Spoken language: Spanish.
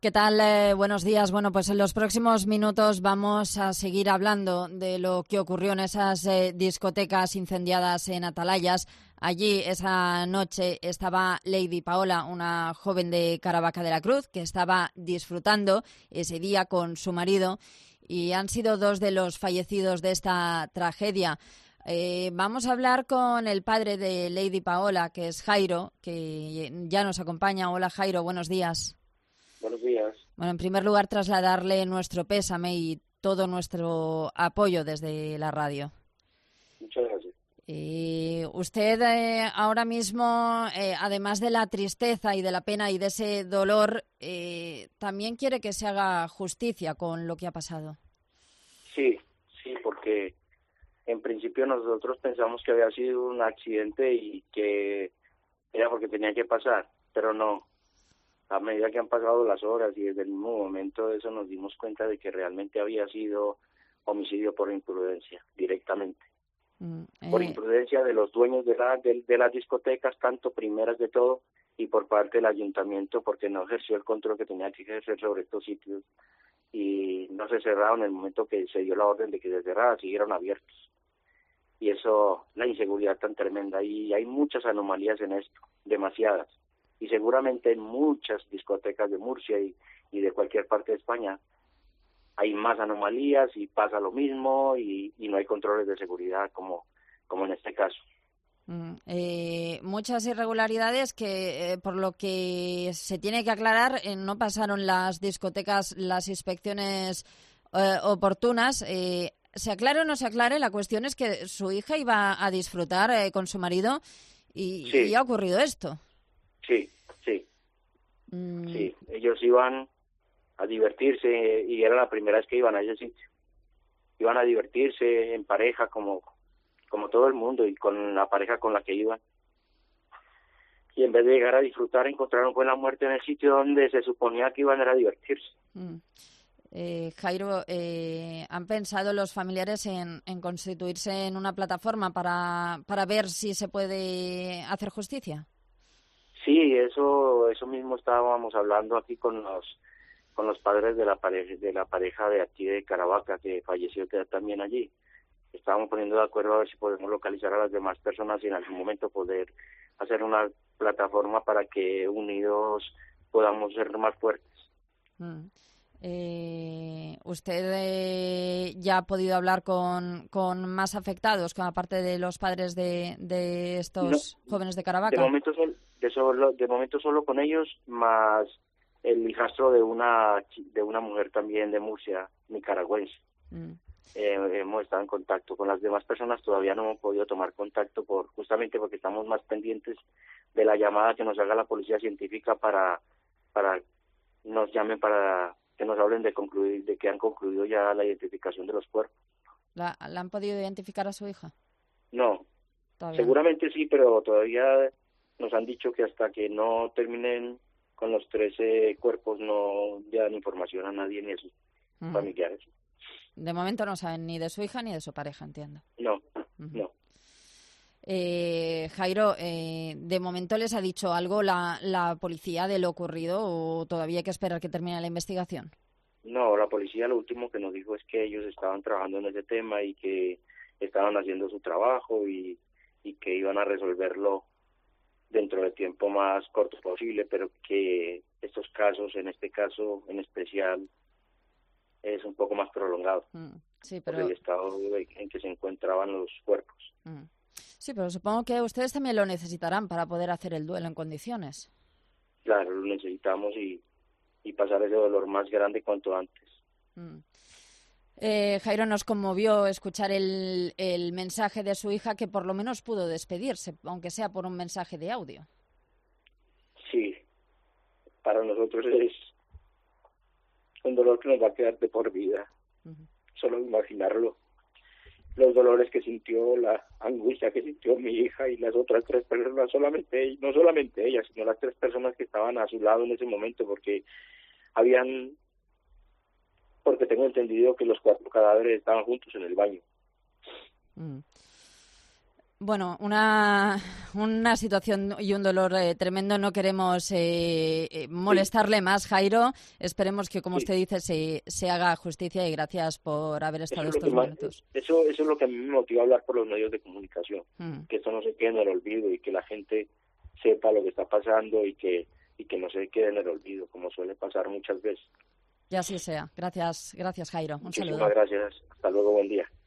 ¿Qué tal? Buenos días. Bueno, pues en los próximos minutos vamos a seguir hablando de lo que ocurrió en esas discotecas incendiadas en Atalayas. Allí esa noche estaba Lady Paola, una joven de Caravaca de la Cruz, que estaba disfrutando ese día con su marido, y han sido dos de los fallecidos de esta tragedia. Vamos a hablar con el padre de Lady Paola, que es Jairo, que ya nos acompaña. Hola, Jairo, buenos días. Buenos días. Bueno, en primer lugar, trasladarle nuestro pésame y todo nuestro apoyo desde la radio. Muchas gracias. Usted ahora mismo, además de la tristeza y de la pena y de ese dolor, también quiere que se haga justicia con lo que ha pasado. Sí, porque en principio nosotros pensamos que había sido un accidente y que era porque tenía que pasar, pero no. A medida que han pasado las horas y desde el mismo momento de eso nos dimos cuenta de que realmente había sido homicidio por imprudencia, directamente. Por imprudencia de los dueños de las discotecas, tanto primeras de todo, y por parte del ayuntamiento, porque no ejerció el control que tenía que ejercer sobre estos sitios y no se cerraron en el momento que se dio la orden de que se cerrara, siguieron abiertos. Y eso, la inseguridad tan tremenda, y hay muchas anomalías en esto, demasiadas. Y seguramente en muchas discotecas de Murcia y de cualquier parte de España hay más anomalías y pasa lo mismo y no hay controles de seguridad como en este caso. Muchas irregularidades que, por lo que se tiene que aclarar, no pasaron las discotecas las inspecciones oportunas. Se aclare o no se aclare, la cuestión es que su hija iba a disfrutar con su marido y ha ocurrido esto. Sí. Sí, ellos iban a divertirse y era la primera vez que iban a ese sitio. Iban a divertirse en pareja como todo el mundo y con la pareja con la que iban. Y en vez de llegar a disfrutar, encontraron con la muerte en el sitio donde se suponía que iban a divertirse. Jairo, ¿han pensado los familiares en constituirse en una plataforma para ver si se puede hacer justicia? Sí, eso mismo estábamos hablando aquí con los padres de la pareja de aquí de Caravaca que falleció también allí. Estábamos poniendo de acuerdo a ver si podemos localizar a las demás personas y en algún momento poder hacer una plataforma para que unidos podamos ser más fuertes. ¿Usted ya ha podido hablar con más afectados, aparte de los padres de estos jóvenes de Caravaca? De momento solo con ellos, más el hijastro de una mujer también de Murcia, nicaragüense. Hemos estado en contacto con las demás personas, todavía no hemos podido tomar contacto justamente porque estamos más pendientes de la llamada que nos haga la policía científica para nos llamen para que nos hablen de que han concluido ya la identificación de los cuerpos. ¿La han podido identificar a su hija? No, todavía seguramente no. Sí, pero todavía nos han dicho que hasta que no terminen con los 13 cuerpos no dan información a nadie ni a sus familiares. De momento no saben ni de su hija ni de su pareja, entiendo. No. Jairo, ¿de momento les ha dicho algo la policía de lo ocurrido o todavía hay que esperar que termine la investigación? No, la policía lo último que nos dijo es que ellos estaban trabajando en ese tema y que estaban haciendo su trabajo y que iban a resolverlo dentro del tiempo más corto posible, pero que estos casos, en este caso en especial, es un poco más prolongado. Sí, pero... por el estado en que se encontraban los cuerpos. Sí, pero supongo que ustedes también lo necesitarán para poder hacer el duelo en condiciones. Claro, lo necesitamos y pasar ese dolor más grande cuanto antes. Jairo, nos conmovió escuchar el mensaje de su hija, que por lo menos pudo despedirse, aunque sea por un mensaje de audio. Sí, para nosotros es un dolor que nos va a quedar de por vida. Solo imaginarlo, los dolores que sintió, la angustia que sintió mi hija y las otras 3 personas, no solamente ella, sino las 3 personas que estaban a su lado en ese momento, porque tengo entendido que los 4 cadáveres estaban juntos en el baño. Bueno, una situación y un dolor tremendo. No queremos molestarle más, Jairo. Esperemos que, como usted dice, se haga justicia, y gracias por haber estado estos minutos. Eso es lo que a mí me motiva a hablar por los medios de comunicación, que esto no se quede en el olvido y que la gente sepa lo que está pasando y que no se quede en el olvido, como suele pasar muchas veces. Y así sea. Gracias, Jairo. Un saludo. Muchísimas gracias. Hasta luego, buen día.